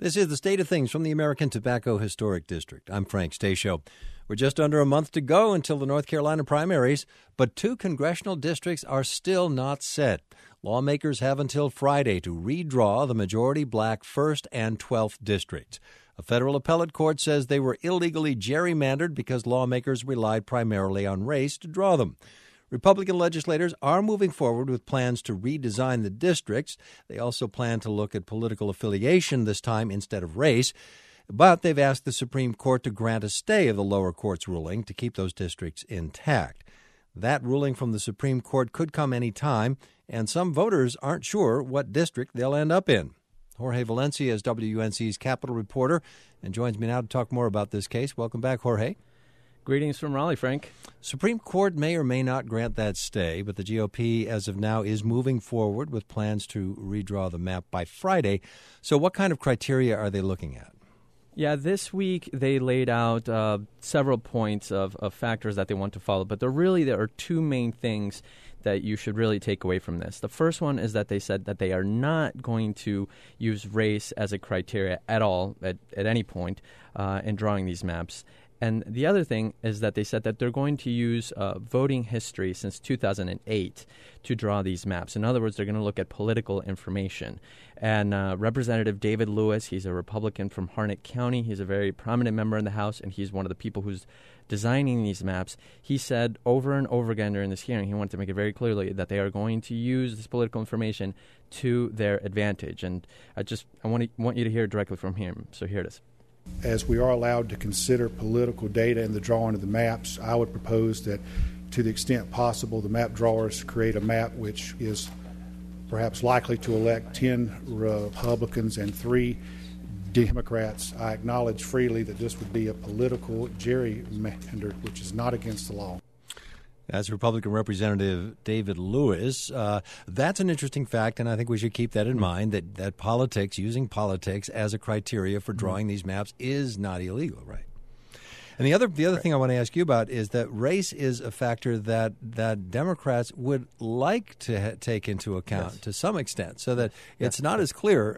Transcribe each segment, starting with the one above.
This is the State of Things from the American Tobacco Historic District. I'm Frank Stasio. We're just under a month to go until the North Carolina primaries, but 2 congressional districts are still not set. Lawmakers have until Friday to redraw the majority black 1st and 12th districts. A federal appellate court says they were illegally gerrymandered because lawmakers relied primarily on race to draw them. Republican legislators are moving forward with plans to redesign the districts. They also plan to look at political affiliation this time instead of race. But they've asked the Supreme Court to grant a stay of the lower court's ruling to keep those districts intact. That ruling from the Supreme Court could come any time, and some voters aren't sure what district they'll end up in. Jorge Valencia is WUNC's Capitol reporter and joins me now to talk more about this case. Welcome back, Jorge. Greetings from Raleigh, Frank. Supreme Court may or may not grant that stay, but the GOP, as of now, is moving forward with plans to redraw the map by Friday. So what kind of criteria are they looking at? Yeah, this week they laid out several points of factors that they want to follow, but there are 2 main things that you should really take away from this. The first one is that they said that they are not going to use race as a criteria at all at any point in drawing these maps. And the other thing is that they said that they're going to use voting history since 2008 to draw these maps. In other words, they're going to look at political information. And Representative David Lewis, he's a Republican from Harnett County. He's a very prominent member in the House, and he's one of the people who's designing these maps. He said over and over again during this hearing, he wanted to make it very clearly that they are going to use this political information to their advantage. And I want you to hear it directly from him. So here it is. As we are allowed to consider political data in the drawing of the maps, I would propose that to the extent possible, the map drawers create a map which is perhaps likely to elect 10 Republicans and 3 Democrats. I acknowledge freely that this would be a political gerrymander, which is not against the law. That's Republican Representative David Lewis. That's an interesting fact, and I think we should keep that in mind, that politics, using politics as a criteria for drawing these maps is not illegal, right? And the other thing I want to ask you about is that race is a factor that Democrats would like to take into account to some extent, so that it's not as clear,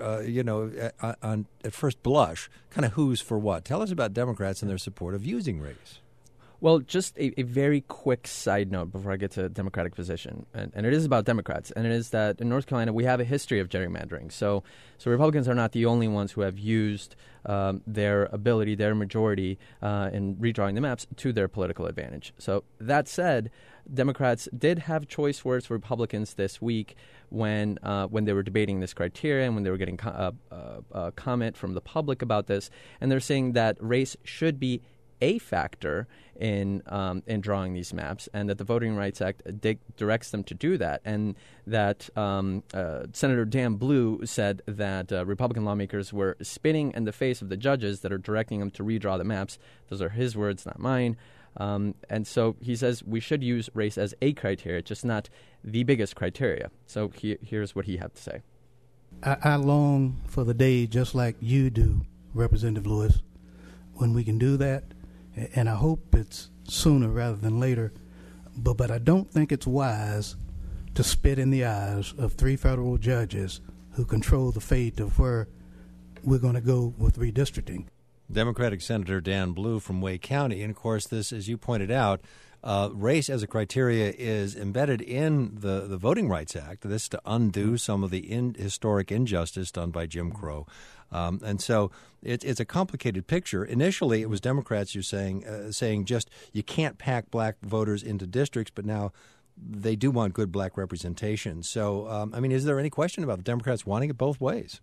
at first blush, kind of who's for what. Tell us about Democrats and their support of using race. Well, just a very quick side note before I get to the Democratic position, and it is about Democrats, and it is that in North Carolina we have a history of gerrymandering. So Republicans are not the only ones who have used their ability, their majority in redrawing the maps to their political advantage. So that said, Democrats did have choice words for Republicans this week when they were debating this criteria and when they were getting comment from the public about this, and they're saying that race should be a factor in drawing these maps, and that the Voting Rights Act directs them to do that, and that Senator Dan Blue said that Republican lawmakers were spitting in the face of the judges that are directing them to redraw the maps. Those are his words, not mine. And so he says we should use race as a criteria, just not the biggest criteria. So here's what he had to say. I long for the day, just like you do, Representative Lewis, when we can do that. And I hope it's sooner rather than later, but I don't think it's wise to spit in the eyes of 3 federal judges who control the fate of where we're going to go with redistricting. Democratic Senator Dan Blue from Wake County. And, of course, this, as you pointed out, race as a criteria is embedded in the Voting Rights Act. This is to undo some of the historic injustice done by Jim Crow. And so it's a complicated picture. Initially, it was Democrats saying just you can't pack black voters into districts, but now they do want good black representation. So, is there any question about the Democrats wanting it both ways?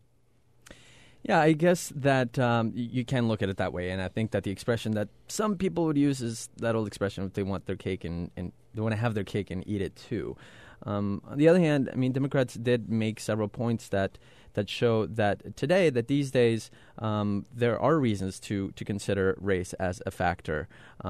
Yeah, I guess that you can look at it that way, and I think that the expression that some people would use is that old expression if they want their cake and they want to have their cake and eat it too. On the other hand, Democrats did make several points that show that today, that these days, there are reasons to consider race as a factor.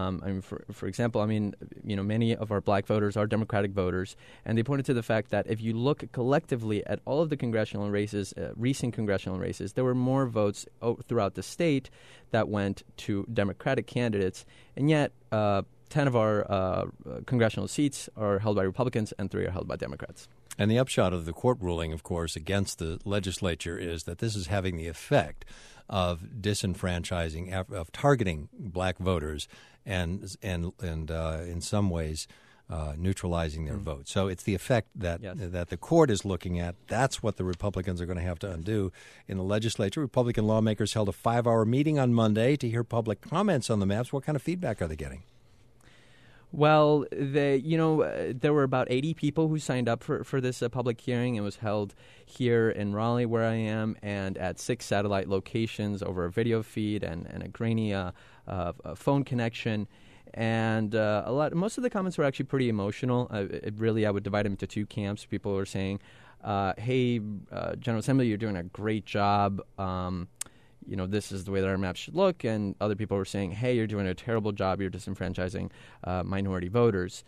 For example, many of our black voters are Democratic voters, and they pointed to the fact that if you look collectively at all of the congressional races, recent congressional races, there were more votes throughout the state that went to Democratic candidates, and yet 10 of our congressional seats are held by Republicans and 3 are held by Democrats. And the upshot of the court ruling, of course, against the legislature is that this is having the effect of disenfranchising, of targeting black voters, and in some ways neutralizing their vote. So it's the effect that that the court is looking at. That's what the Republicans are going to have to undo in the legislature. Republican lawmakers held a 5-hour meeting on Monday to hear public comments on the maps. What kind of feedback are they getting? Well, there were about 80 people who signed up for this public hearing. It was held here in Raleigh, where I am, and at 6 satellite locations over a video feed and a grainy phone connection. And most of the comments were actually pretty emotional. I would divide them into 2 camps. People were saying, hey, General Assembly, you're doing a great job. This is the way that our maps should look. And other people were saying, hey, you're doing a terrible job. You're disenfranchising minority voters.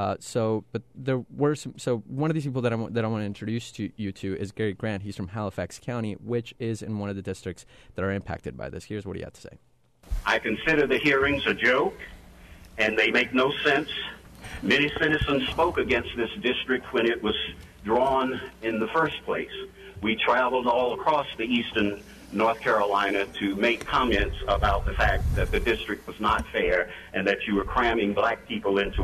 But there were some. So one of these people that I want to introduce you to is Gary Grant. He's from Halifax County, which is in one of the districts that are impacted by this. Here's what he had to say. I consider the hearings a joke, and they make no sense. Many citizens spoke against this district when it was drawn in the first place. We traveled all across the eastern North Carolina to make comments about the fact that the district was not fair and that you were cramming black people into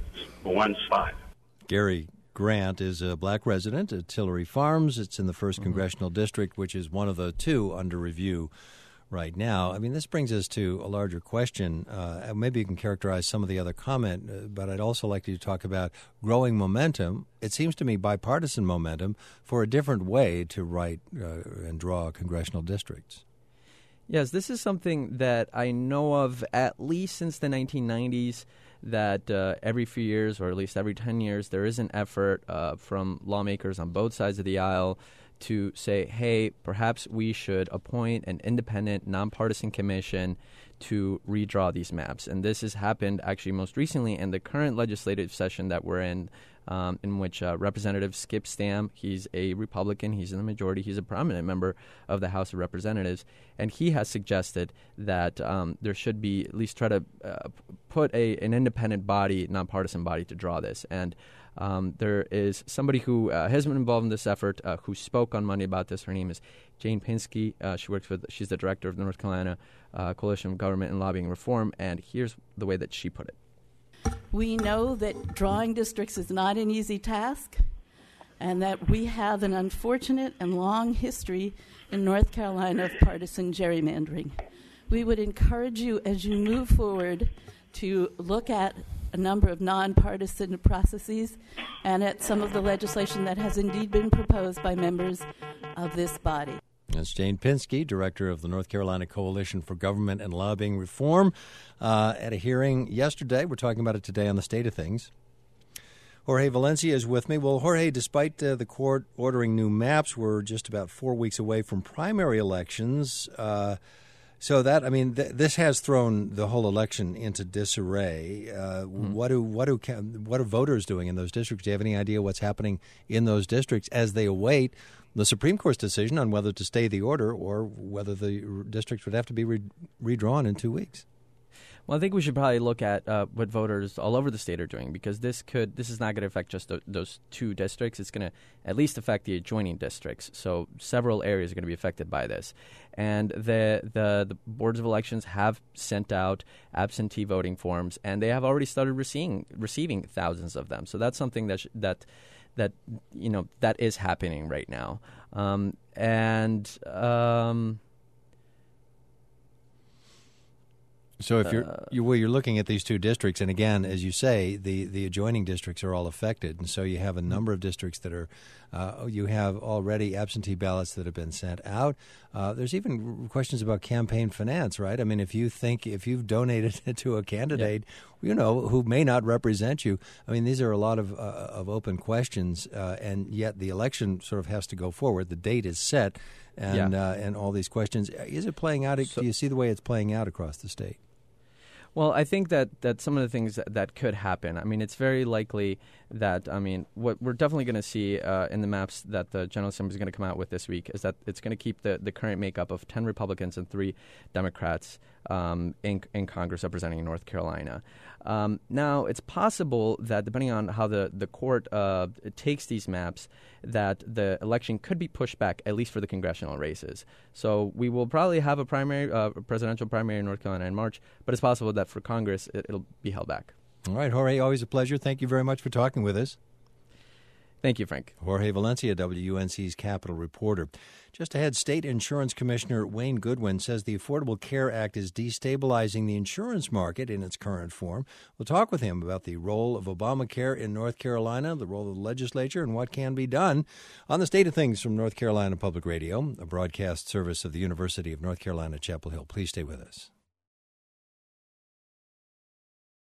one spot. Gary Grant is a black resident at Tillery Farms. It's in the 1st Congressional District, which is one of the 2 under review right now. I mean, this brings us to a larger question. Maybe you can characterize some of the other comment, but I'd also like you to talk about growing momentum. It seems to me bipartisan momentum for a different way to write and draw congressional districts. Yes, this is something that I know of at least since the 1990s, that every few years, or at least every 10 years, there is an effort from lawmakers on both sides of the aisle to say, hey, perhaps we should appoint an independent, nonpartisan commission to redraw these maps. And this has happened actually most recently in the current legislative session that we're in which Representative Skip Stam, he's a Republican, he's in the majority, he's a prominent member of the House of Representatives, and he has suggested that there should be at least try to put an independent body, nonpartisan body, to draw this. And there is somebody who has been involved in this effort who spoke on Monday about this. Her name is Jane Pinsky. She's the director of the North Carolina Coalition of Government and Lobbying Reform, and here's the way that she put it. We know that drawing districts is not an easy task, and that we have an unfortunate and long history in North Carolina of partisan gerrymandering. We would encourage you, as you move forward, to look at a number of nonpartisan processes and at some of the legislation that has indeed been proposed by members of this body. That's Jane Pinsky, director of the North Carolina Coalition for Government and Lobbying Reform, at a hearing yesterday. We're talking about it today on The State of Things. Jorge Valencia is with me. Well, Jorge, despite the court ordering new maps, we're just about 4 weeks away from primary elections. So that, I mean, this has thrown the whole election into disarray. What are voters doing in those districts? Do you have any idea what's happening in those districts as they await the Supreme Court's decision on whether to stay the order or whether the districts would have to be redrawn in 2 weeks? Well, I think we should probably look at what voters all over the state are doing, because this is not going to affect just those 2 districts. It's going to at least affect the adjoining districts. So several areas are going to be affected by this. And the boards of elections have sent out absentee voting forms, and they have already started receiving thousands of them. So that's something that is happening right now. So if you're looking at these 2 districts, and again, as you say, the adjoining districts are all affected, and so you have a number of districts that are you have already absentee ballots that have been sent out. There's even questions about campaign finance, right? I mean, if you've donated to a candidate, who may not represent you, I mean, these are a lot of open questions, and yet the election sort of has to go forward. The date is set, and all these questions. Is it playing out? Do you see the way it's playing out across the state? Well, I think that some of the things that could happen, I mean, it's very likely that, what we're definitely going to see in the maps that the General Assembly is going to come out with this week is that it's going to keep the current makeup of 10 Republicans and 3 Democrats in Congress representing North Carolina. Now, it's possible that depending on how the court takes these maps, that the election could be pushed back, at least for the congressional races. So we will probably have a presidential primary in North Carolina in March, but it's possible that for Congress, it'll be held back. All right, Jorge, always a pleasure. Thank you very much for talking with us. Thank you, Frank. Jorge Valencia, WUNC's Capitol reporter. Just ahead, State Insurance Commissioner Wayne Goodwin says the Affordable Care Act is destabilizing the insurance market in its current form. We'll talk with him about the role of Obamacare in North Carolina, the role of the legislature, and what can be done on the State of Things from North Carolina Public Radio, a broadcast service of the University of North Carolina, Chapel Hill. Please stay with us.